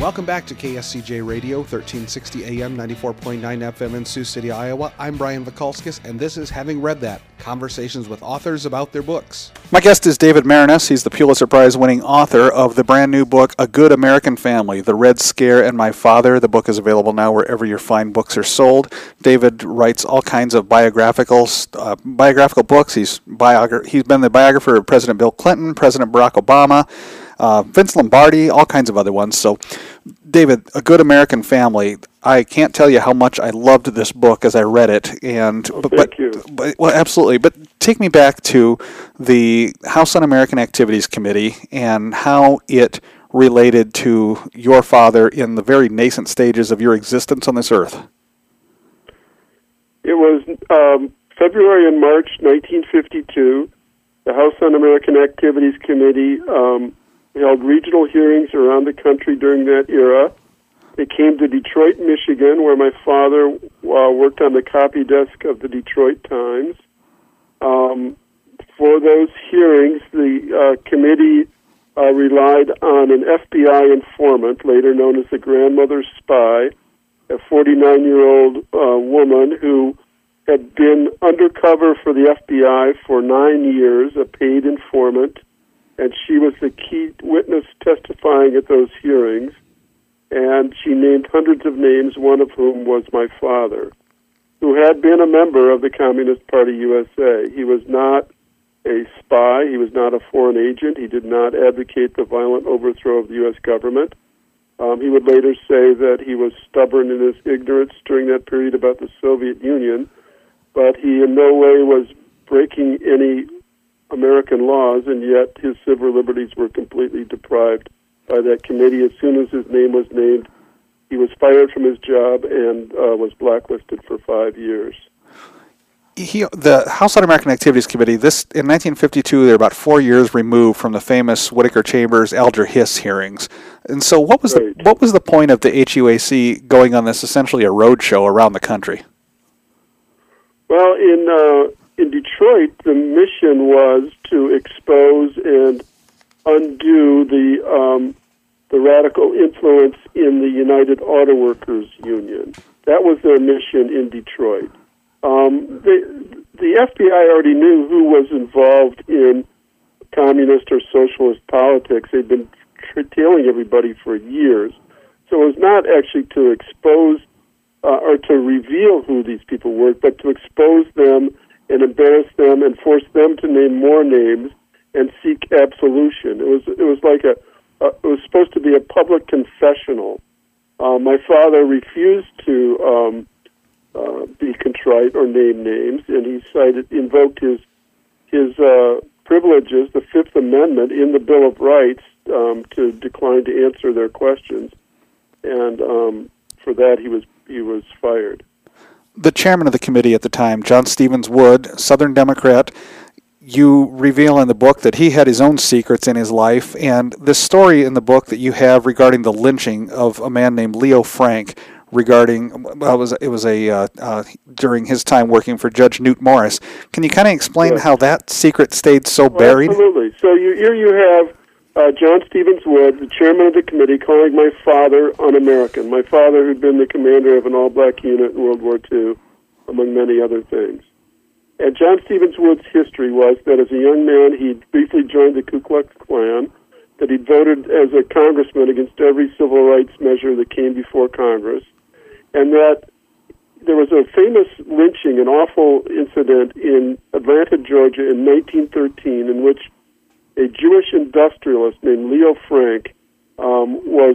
Welcome back to KSCJ Radio, 1360 AM, 94.9 FM in Sioux City, Iowa. I'm Brian Vikalskis, and this is Having Read That, conversations with authors about their books. My guest is David Maraniss. He's the Pulitzer Prize-winning author of the brand new book, A Good American Family, The Red Scare and My Father. The book is available now wherever your fine books are sold. David writes all kinds of biographical books. He's been the biographer of President Bill Clinton, President Barack Obama, Vince Lombardi, all kinds of other ones. So, David, A Good American Family, I can't tell you how much I loved this book as I read it. Thank you. Well, absolutely. But take me back to the House Un-American Activities Committee and how it related to your father in the very nascent stages of your existence on this earth. It was February and March 1952. The House Un-American Activities Committee held regional hearings around the country during that era. They came to Detroit, Michigan, where my father worked on the copy desk of the Detroit Times. For those hearings, the committee relied on an FBI informant, later known as the grandmother's spy, a 49-year-old woman who had been undercover for the FBI for 9 years, a paid informant, and she was the key witness testifying at those hearings. And she named hundreds of names, one of whom was my father, who had been a member of the Communist Party USA. He was not a spy. He was not a foreign agent. He did not advocate the violent overthrow of the U.S. government. He would later say that he was stubborn in his ignorance during that period about the Soviet Union, but he in no way was breaking any American laws, and yet his civil liberties were completely deprived by that committee. As soon as his name was named, he was fired from his job and was blacklisted for 5 years. The House Un-American Activities Committee, in 1952, they're about 4 years removed from the famous Whittaker Chambers Alger Hiss hearings. And so what was the point of the HUAC going on this essentially a road show around the country? Well, in Detroit, the mission was to expose and undo the radical influence in the United Auto Workers Union. That was their mission in Detroit. The FBI already knew who was involved in communist or socialist politics. They'd been tailing everybody for years. So it was not actually to expose or to reveal who these people were, but to expose them and embarrass them and force them to name more names and seek absolution. It was like it was supposed to be a public confessional. My father refused to be contrite or name names, and he invoked his privileges, the Fifth Amendment in the Bill of Rights, to decline to answer their questions, and for that he was fired. The chairman of the committee at the time, John Stevens Wood, Southern Democrat, you reveal in the book that he had his own secrets in his life, and this story in the book that you have regarding the lynching of a man named Leo Frank, during his time working for Judge Newt Morris. Can you kind of explain how that secret stayed so buried? Absolutely. So here you have John Stevens Wood, the chairman of the committee, calling my father un-American. My father, who'd been the commander of an all-black unit in World War II, among many other things. And John Stevens Wood's history was that as a young man, he briefly joined the Ku Klux Klan, that he voted as a congressman against every civil rights measure that came before Congress, and that there was a famous lynching, an awful incident in Atlanta, Georgia in 1913, in which a Jewish industrialist named Leo Frank was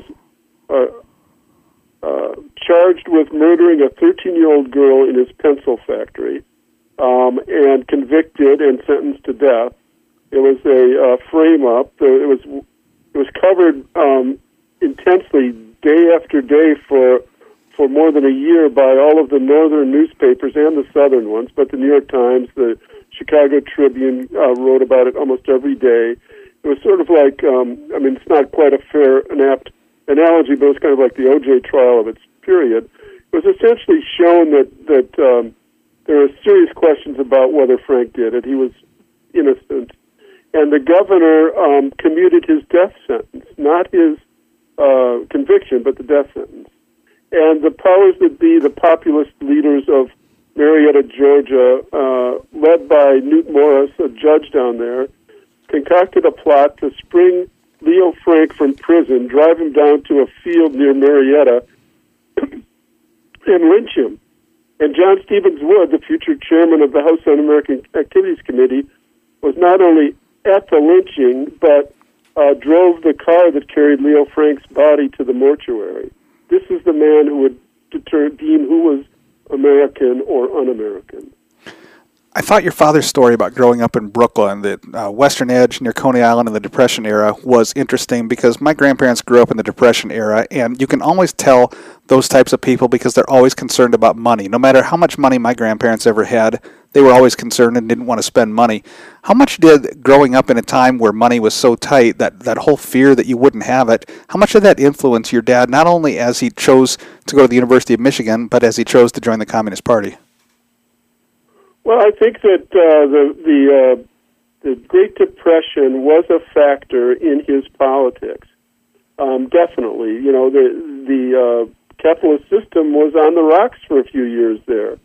charged with murdering a 13-year-old girl in his pencil factory, and convicted and sentenced to death. It was a frame-up. It was covered intensely day after day for more than a year by all of the northern newspapers and the southern ones, but the New York Times, the Chicago Tribune wrote about it almost every day. It was sort of like, it's not quite an apt analogy, but it was kind of like the O.J. trial of its period. It was essentially shown that there were serious questions about whether Frank did it. He was innocent. And the governor commuted his death sentence, not his conviction, but the death sentence. And the powers that be, the populist leaders of Marietta, Georgia, led by Newt Morris, a judge down there, concocted a plot to spring Leo Frank from prison, drive him down to a field near Marietta, and lynch him. And John Stevens Wood, the future chairman of the House Un-American Activities Committee, was not only at the lynching, but drove the car that carried Leo Frank's body to the mortuary. This is the man who would deem who was American or un-American. I thought your father's story about growing up in Brooklyn, the Western Edge near Coney Island in the Depression era, was interesting because my grandparents grew up in the Depression era, and you can always tell those types of people because they're always concerned about money. No matter how much money my grandparents ever had, they were always concerned and didn't want to spend money. How much did growing up in a time where money was so tight, that whole fear that you wouldn't have it, how much did that influence your dad, not only as he chose to go to the University of Michigan, but as he chose to join the Communist Party? Well, I think that the Great Depression was a factor in his politics. Definitely, you know, the capitalist system was on the rocks for a few years there,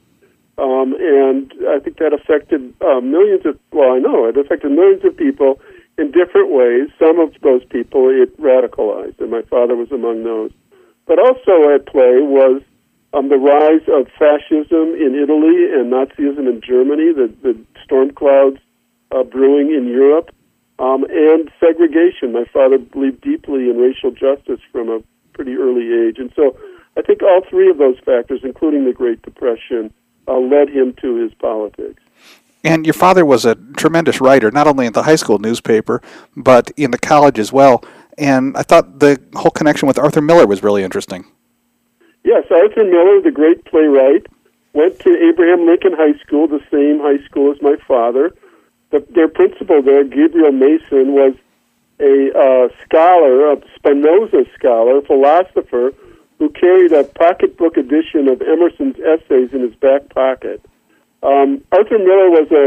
and I think that affected millions of. Well, I know it affected millions of people in different ways. Some of those people it radicalized, and my father was among those. But also at play was the rise of fascism in Italy and Nazism in Germany, the storm clouds brewing in Europe, and segregation. My father believed deeply in racial justice from a pretty early age. And so I think all three of those factors, including the Great Depression, led him to his politics. And your father was a tremendous writer, not only in the high school newspaper, but in the college as well. And I thought the whole connection with Arthur Miller was really interesting. Yes, Arthur Miller, the great playwright, went to Abraham Lincoln High School, the same high school as my father. Their principal there, Gabriel Mason, was a scholar, a Spinoza scholar, philosopher, who carried a pocketbook edition of Emerson's essays in his back pocket. Arthur Miller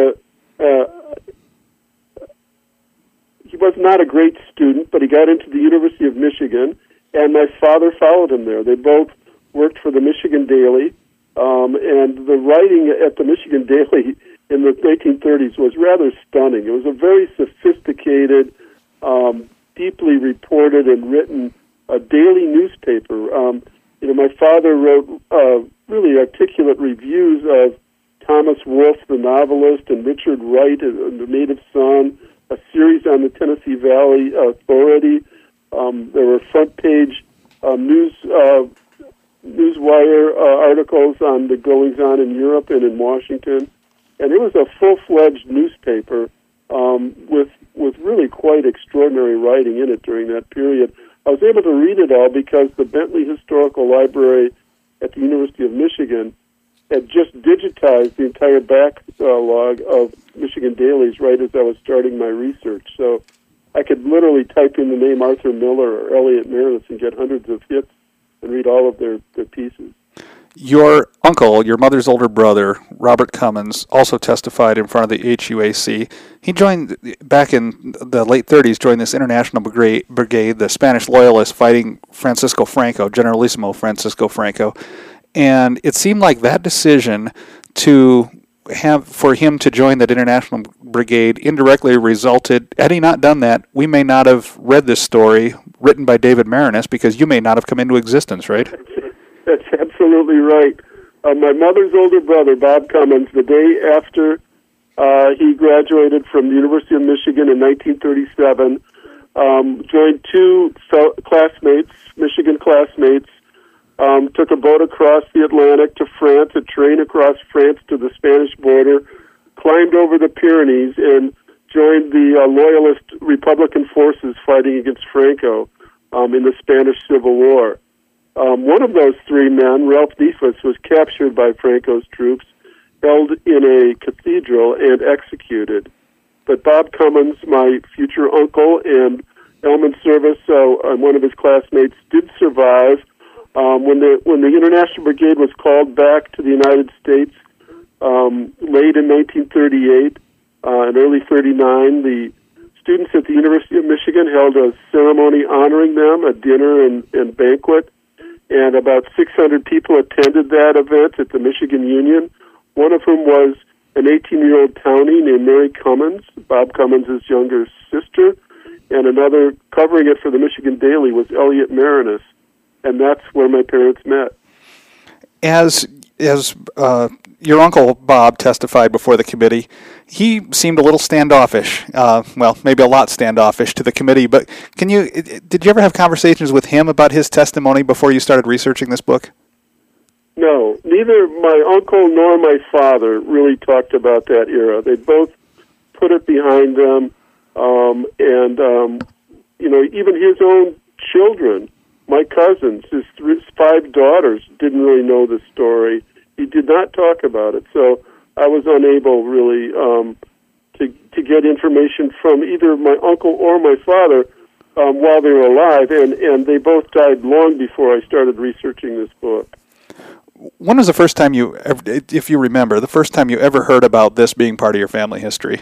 he was not a great student, but he got into the University of Michigan, and my father followed him there. They both worked for the Michigan Daily, and the writing at the Michigan Daily in the 1930s was rather stunning. It was a very sophisticated, deeply reported and written daily newspaper. My father wrote really articulate reviews of Thomas Wolfe, the novelist, and Richard Wright, The Native Son, a series on the Tennessee Valley Authority. There were front-page newswire articles on the goings-on in Europe and in Washington. And it was a full-fledged newspaper with really quite extraordinary writing in it during that period. I was able to read it all because the Bentley Historical Library at the University of Michigan had just digitized the entire backlog of Michigan dailies right as I was starting my research. So I could literally type in the name Arthur Miller or Elliot Meredith and get hundreds of hits and read all of their pieces. Your uncle, your mother's older brother, Robert Cummins, also testified in front of the HUAC. He joined, back in the late 30s, joined this international brigade, the Spanish loyalists fighting Francisco Franco, Generalissimo Francisco Franco. And it seemed like that decision for him to join that international brigade indirectly resulted, had he not done that, we may not have read this story written by David Maraniss, because you may not have come into existence, right? That's absolutely right. My mother's older brother, Bob Cummins, the day after he graduated from the University of Michigan in 1937, joined two classmates, Michigan classmates, took a boat across the Atlantic to France, a train across France to the Spanish border, climbed over the Pyrenees, and joined the Loyalist Republican forces fighting against Franco in the Spanish Civil War. One of those three men, Ralph Dreyfus, was captured by Franco's troops, held in a cathedral, and executed. But Bob Cummins, my future uncle, and Elman Service, one of his classmates, did survive. When the International Brigade was called back to the United States late in 1938 and early 39, the students at the University of Michigan held a ceremony honoring them, a dinner and banquet, and about 600 people attended that event at the Michigan Union, one of whom was an 18-year-old townie named Mary Cummins, Bob Cummins' younger sister, and another covering it for the Michigan Daily was Elliot Marinus, and that's where my parents met. As your uncle Bob testified before the committee, he seemed a little standoffish, well, maybe a lot standoffish to the committee, but did you ever have conversations with him about his testimony before you started researching this book? No, neither my uncle nor my father really talked about that era. They both put it behind them, even his own children, my cousins, his 5 daughters, didn't really know the story. He did not talk about it, so I was unable really to get information from either my uncle or my father while they were alive, and they both died long before I started researching this book. When was the first time you, if you remember, the first time you ever heard about this being part of your family history?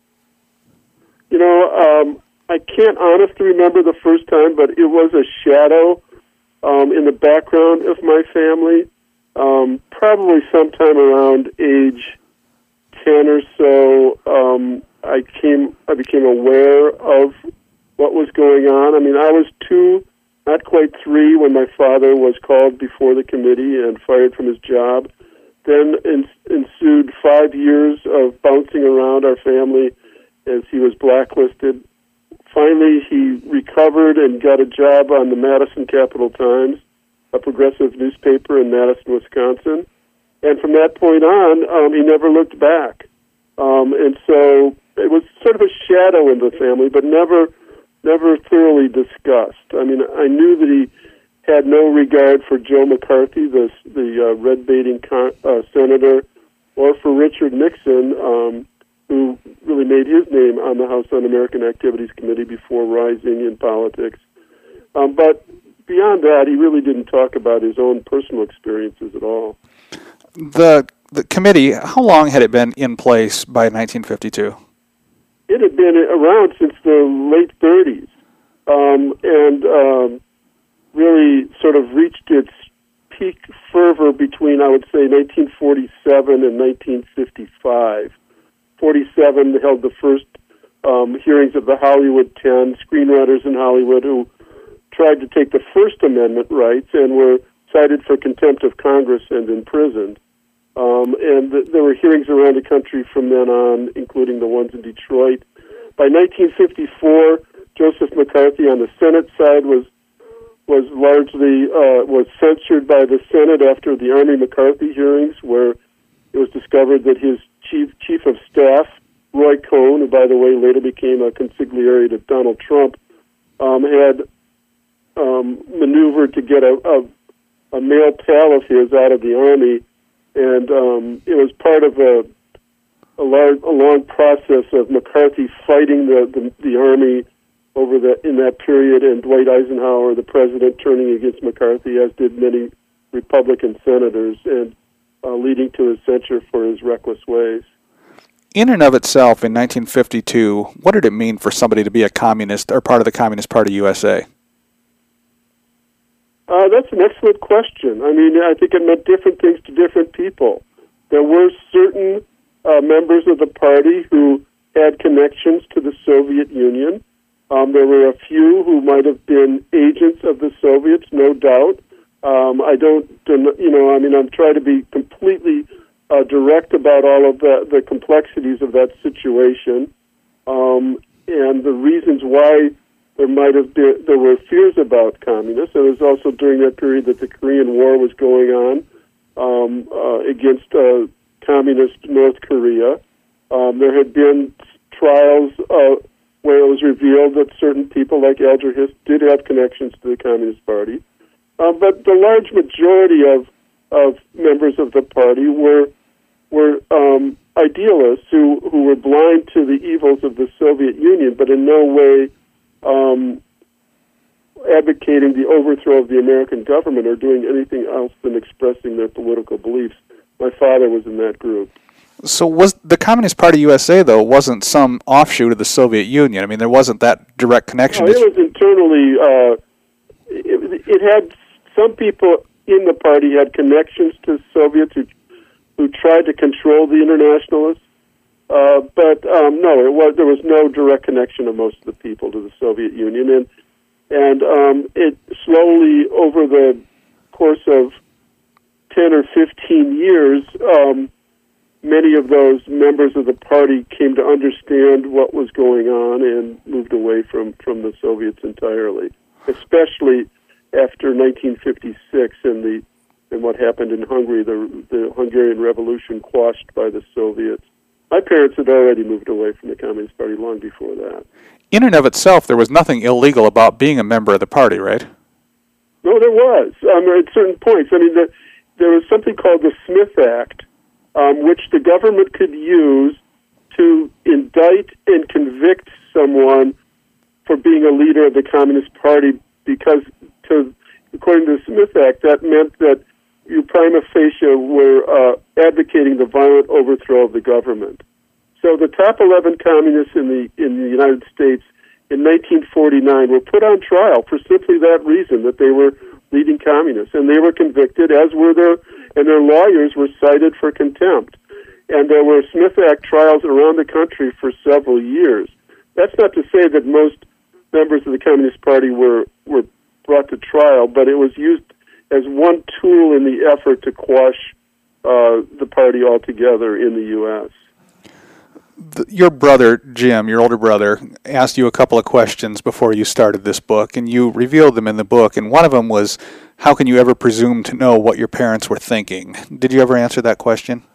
I can't honestly remember the first time, but it was a shadow in the background of my family. Probably sometime around age 10 or so, I became aware of what was going on. I mean, I was 2, not quite 3, when my father was called before the committee and fired from his job. Then ensued 5 years of bouncing around our family as he was blacklisted. Finally, he recovered and got a job on the Madison Capital Times, a progressive newspaper in Madison, Wisconsin. And from that point on, he never looked back. And so it was sort of a shadow in the family, but never thoroughly discussed. I mean, I knew that he had no regard for Joe McCarthy, the red-baiting senator, or for Richard Nixon, who really made his name on the House Un-American Activities Committee before rising in politics. But beyond that, he really didn't talk about his own personal experiences at all. The committee, how long had it been in place by 1952? It had been around since the late 30s, and really sort of reached its peak fervor between, I would say, 1947 and 1955. 47 held the first hearings of the Hollywood 10, screenwriters in Hollywood who tried to take the First Amendment rights and were cited for contempt of Congress and imprisoned. There were hearings around the country from then on, including the ones in Detroit. By 1954, Joseph McCarthy on the Senate side was largely censured by the Senate after the Army McCarthy hearings, where it was discovered that his chief of staff, Roy Cohn, who, by the way, later became a consigliere to Donald Trump, had maneuvered to get a male pal of his out of the Army, and it was part of a long process of McCarthy fighting the Army in that period, and Dwight Eisenhower, the president, turning against McCarthy, as did many Republican senators, and leading to his censure for his reckless ways. In and of itself, in 1952, what did it mean for somebody to be a communist or part of the Communist Party USA? That's an excellent question. I mean, I think it meant different things to different people. There were certain members of the party who had connections to the Soviet Union. There were a few who might have been agents of the Soviets, no doubt. I'm trying to be completely direct about all of the complexities of that situation, and the reasons why there were fears about communists. It was also during that period that the Korean War was going on against communist North Korea. There had been trials where it was revealed that certain people like Alger Hiss did have connections to the Communist Party. But the large majority of members of the party were idealists who were blind to the evils of the Soviet Union, but in no way advocating the overthrow of the American government or doing anything else than expressing their political beliefs. My father was in that group. So was the Communist Party USA, though, wasn't some offshoot of the Soviet Union? I mean, there wasn't that direct connection. No, it was internally. It had some people in the party had connections to Soviets who tried to control the Internationalists. But no, there was no direct connection of most of the people to the Soviet Union, and it slowly, over the course of 10 or 15 years, many of those members of the party came to understand what was going on and moved away from the Soviets entirely, especially after 1956 and what happened in Hungary, the Hungarian Revolution quashed by the Soviets. My parents had already moved away from the Communist Party long before that. In and of itself, there was nothing illegal about being a member of the party, right? No, there was. At certain points. I mean, there was something called the Smith Act, which the government could use to indict and convict someone for being a leader of the Communist Party, because, according to the Smith Act, that meant that you prima facie were advocating the violent overthrow of the government. So the top 11 communists in the United States in 1949 were put on trial for simply that reason, that they were leading communists, and they were convicted, as were their lawyers were cited for contempt. And there were Smith Act trials around the country for several years. That's not to say that most members of the Communist Party were brought to trial, but it was used as one tool in the effort to quash the party altogether in the U.S. Your brother, Jim, your older brother, asked you a couple of questions before you started this book, and you revealed them in the book, and one of them was, how can you ever presume to know what your parents were thinking? Did you ever answer that question?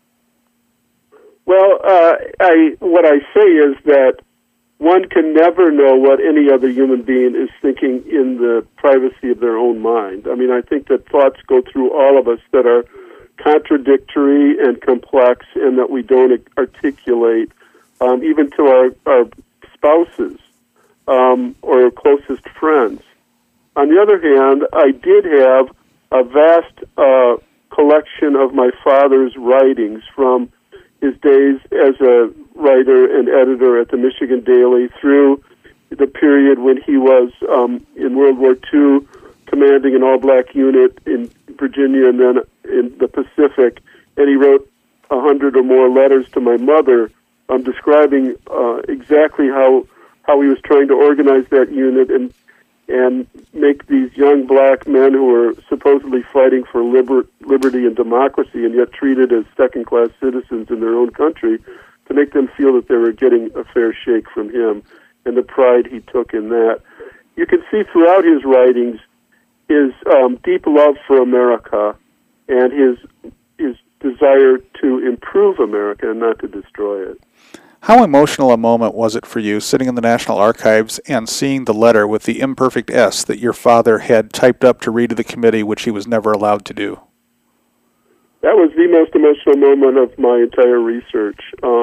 Well, what I say is that one can never know what any other human being is thinking in the privacy of their own mind. I mean, I think that thoughts go through all of us that are contradictory and complex, and that we don't articulate, even to our spouses or closest friends. On the other hand, I did have a vast collection of my father's writings from his days as a writer and editor at the Michigan Daily through the period when he was in World War II commanding an all-black unit in Virginia and then in the Pacific, and he wrote 100 or more letters to my mother describing exactly how he was trying to organize that unit and make these young black men who were supposedly fighting for liberty and democracy and yet treated as second-class citizens in their own country, to make them feel that they were getting a fair shake from him, and the pride he took in that. You can see throughout his writings his deep love for America and his desire to improve America and not to destroy it. How emotional a moment was it for you sitting in the National Archives and seeing the letter with the imperfect S that your father had typed up to read to the committee, which he was never allowed to do? That was the most emotional moment of my entire research.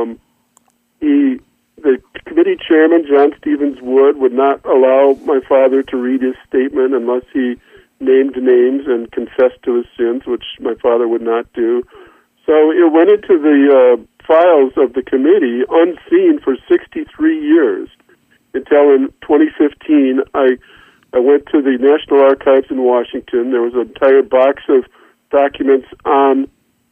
The committee chairman, John Stevens Wood, would not allow my father to read his statement unless he named names and confessed to his sins, which my father would not do. So it went into the files of the committee unseen for 63 years until in 2015 I went to the National Archives in Washington. There was an entire box of documents on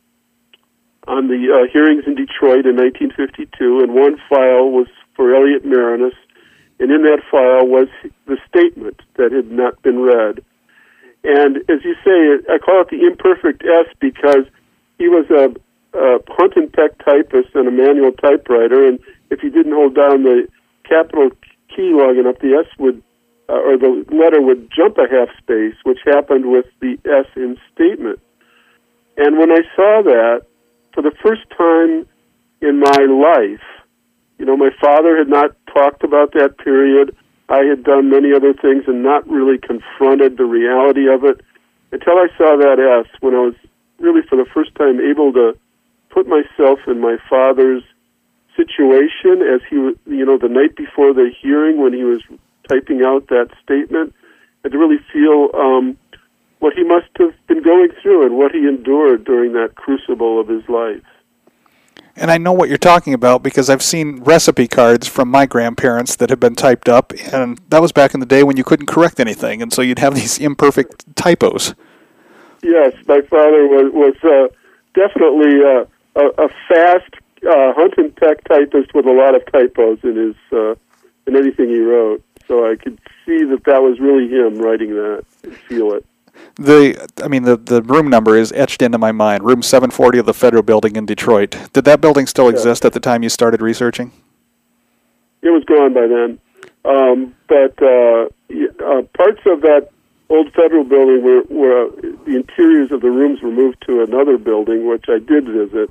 the hearings in Detroit in 1952, and one file was for Elliott Marinus, and in that file was the statement that had not been read. And as you say, I call it the imperfect S because he was a Hunt and Peck typist and a manual typewriter, and if you didn't hold down the capital key long enough, the S would, or the letter would jump a half space, which happened with the S in statement. And when I saw that, for the first time in my life, my father had not talked about that period. I had done many other things and not really confronted the reality of it until I saw that S, when I was really for the first time able to put myself in my father's situation as he was, the night before the hearing when he was typing out that statement, and to really feel what he must have been going through and what he endured during that crucible of his life. And I know what you're talking about because I've seen recipe cards from my grandparents that have been typed up, and that was back in the day when you couldn't correct anything, and so you'd have these imperfect typos. Yes, my father was definitely a fast hunt and peck typist with a lot of typos in anything he wrote. So I could see that was really him writing that and feel it. The room number is etched into my mind. Room 740 of the Federal Building in Detroit. Did that building still exist at the time you started researching? It was gone by then. But parts of that old Federal Building were the interiors of the rooms were moved to another building, which I did visit.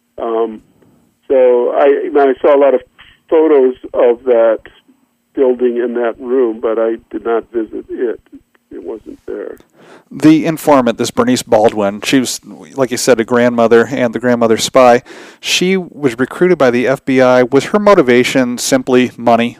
So I saw a lot of photos of that building in that room, but I did not visit it. It wasn't there. The informant, this Bernice Baldwin, she was, like you said, a grandmother and the grandmother's spy. She was recruited by the FBI. Was her motivation simply money?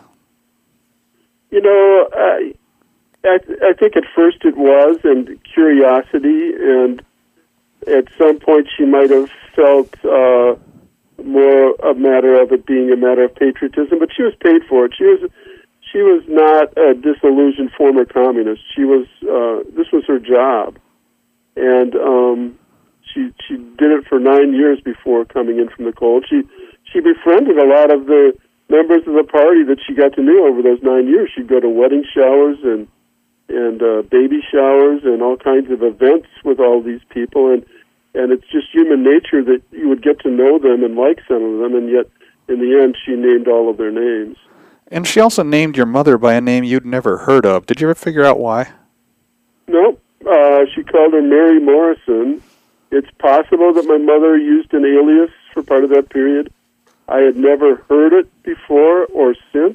I think at first it was, and curiosity, and at some point she might have felt more a matter of it being a matter of patriotism, but she was paid for it. She was not a disillusioned former communist. She was. This was her job, and she did it for 9 years before coming in from the cold. She befriended a lot of the members of the party that she got to know over those 9 years. She'd go to wedding showers and baby showers and all kinds of events with all these people, and it's just human nature that you would get to know them and like some of them, and yet in the end she named all of their names. And she also named your mother by a name you'd never heard of. Did you ever figure out why? No. She called her Mary Morrison. It's possible that my mother used an alias for part of that period. I had never heard it before or since.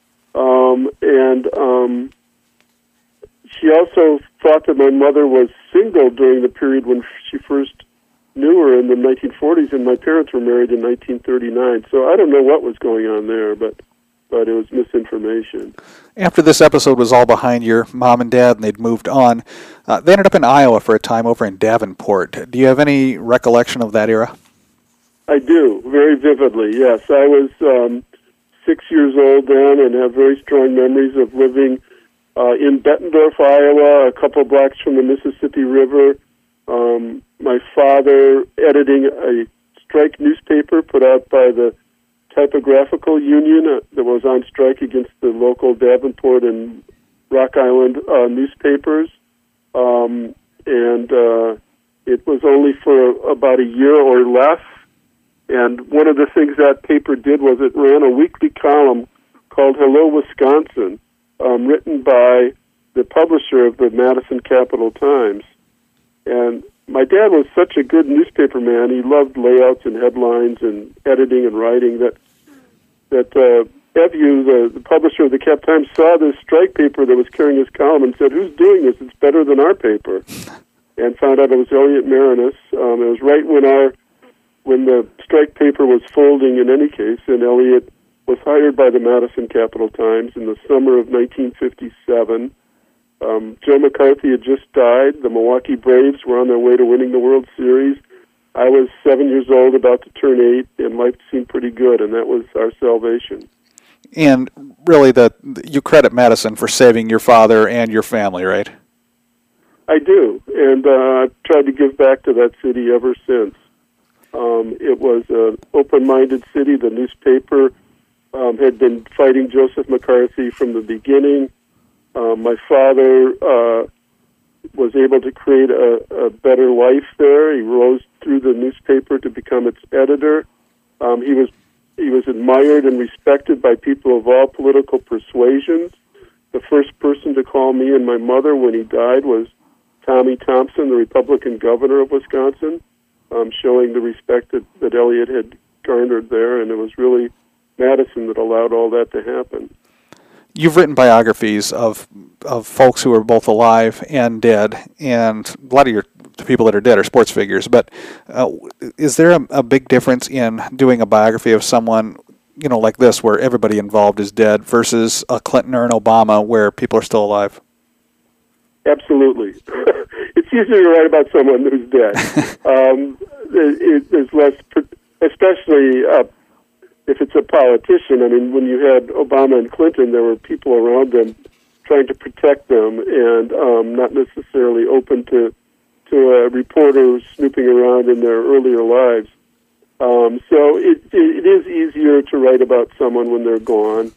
She also thought that my mother was single during the period when she first knew her in the 1940s, and my parents were married in 1939. So I don't know what was going on there, but it was misinformation. After this episode was all behind your mom and dad and they'd moved on, they ended up in Iowa for a time over in Davenport. Do you have any recollection of that era? I do, very vividly, yes. I was 6 years old then and have very strong memories of living in Bettendorf, Iowa, a couple blocks from the Mississippi River. My father editing a strike newspaper put out by the Typographical Union that was on strike against the local Davenport and Rock Island newspapers. It was only for about a year or less. And one of the things that paper did was it ran a weekly column called Hello, Wisconsin, written by the publisher of the Madison Capital Times. And my dad was such a good newspaper man. He loved layouts and headlines and editing and writing that Evu, the publisher of the Cap Times, saw this strike paper that was carrying his column and said, "Who's doing this? It's better than our paper." And found out it was Elliot Marinus. It was right when the strike paper was folding in any case, and Elliot was hired by the Madison Capital Times in the summer of 1957. Joe McCarthy had just died. The Milwaukee Braves were on their way to winning the World Series. I was 7 years old, about to turn 8, and life seemed pretty good, and that was our salvation. And really, you credit Madison for saving your father and your family, right? I do, and I've tried to give back to that city ever since. It was an open-minded city. The newspaper had been fighting Joseph McCarthy from the beginning. My father was able to create a better life there. He rose through the newspaper to become its editor. He was admired and respected by people of all political persuasions. The first person to call me and my mother when he died was Tommy Thompson, the Republican governor of Wisconsin, showing the respect that Elliot had garnered there, and it was really Madison that allowed all that to happen. You've written biographies of folks who are both alive and dead, and a lot of the people that are dead are sports figures. But is there a big difference in doing a biography of someone, like this, where everybody involved is dead, versus a Clinton or an Obama, where people are still alive? Absolutely. It's easier to write about someone who's dead. There's less especially if it's a politician. I mean, when you had Obama and Clinton, there were people around them trying to protect them and not necessarily open to reporters snooping around in their earlier lives. So it is easier to write about someone when they're gone.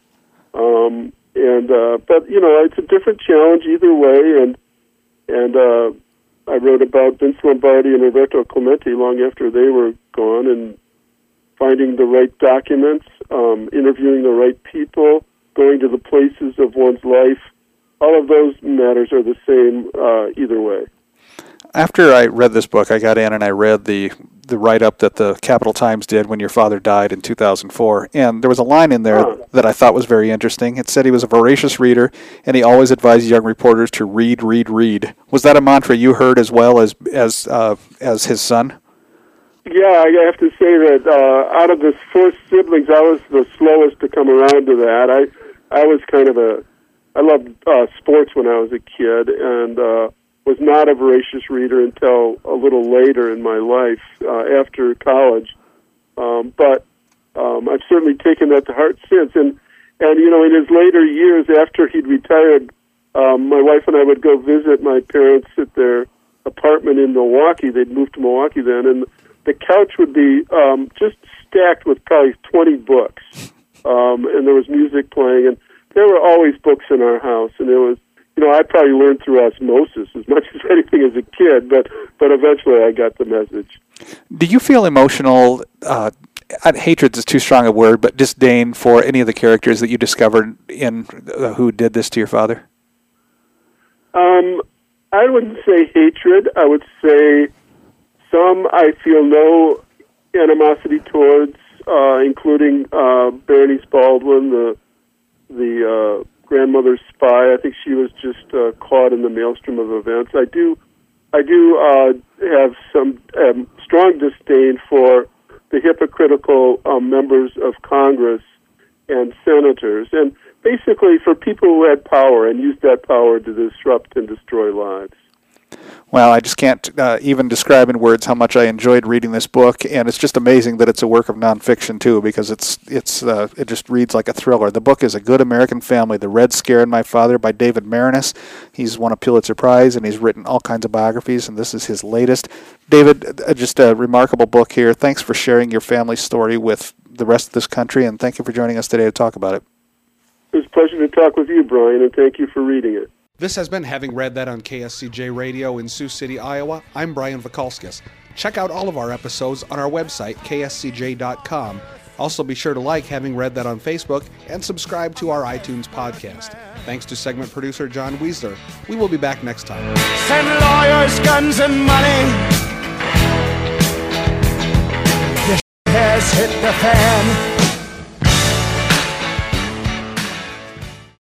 But it's a different challenge either way. And I wrote about Vince Lombardi and Roberto Clemente long after they were gone, and finding the right documents, interviewing the right people, going to the places of one's life. All of those matters are the same either way. After I read this book, I got in and I read the write-up that the Capital Times did when your father died in 2004. And there was a line in there that I thought was very interesting. It said he was a voracious reader, and he always advised young reporters to read, read, read. Was that a mantra you heard as well as his son? Yeah, I have to say that out of the four siblings, I was the slowest to come around to that. I was I loved sports when I was a kid, and was not a voracious reader until a little later in my life, after college. But I've certainly taken that to heart since. And in his later years, after he'd retired, my wife and I would go visit my parents at their apartment in Milwaukee. They'd moved to Milwaukee then, and the couch would be just stacked with probably 20 books. And there was music playing, and there were always books in our house. And it was, I probably learned through osmosis as much as anything as a kid, but eventually I got the message. Do you feel emotional, hatred is too strong a word, but disdain for any of the characters that you discovered in who did this to your father? I wouldn't say hatred. I would say some I feel no animosity towards, including Berenice Baldwin, the grandmother's spy. I think she was just caught in the maelstrom of events. I do have some strong disdain for the hypocritical members of Congress and senators, and basically for people who had power and used that power to disrupt and destroy lives. Well, I just can't even describe in words how much I enjoyed reading this book, and it's just amazing that it's a work of nonfiction too, because it just reads like a thriller. The book is A Good American Family: The Red Scare and My Father by David Maraniss. He's won a Pulitzer Prize, and he's written all kinds of biographies, and this is his latest. David, just a remarkable book here. Thanks for sharing your family story with the rest of this country, and thank you for joining us today to talk about it. It was a pleasure to talk with you, Brian, and thank you for reading it. This has been Having Read That on KSCJ Radio in Sioux City, Iowa. I'm Brian Vakalskis. Check out all of our episodes on our website, kscj.com. Also be sure to like Having Read That on Facebook and subscribe to our iTunes podcast. Thanks to segment producer John Weisler. We will be back next time. Send lawyers, guns, and money. The has hit the fan.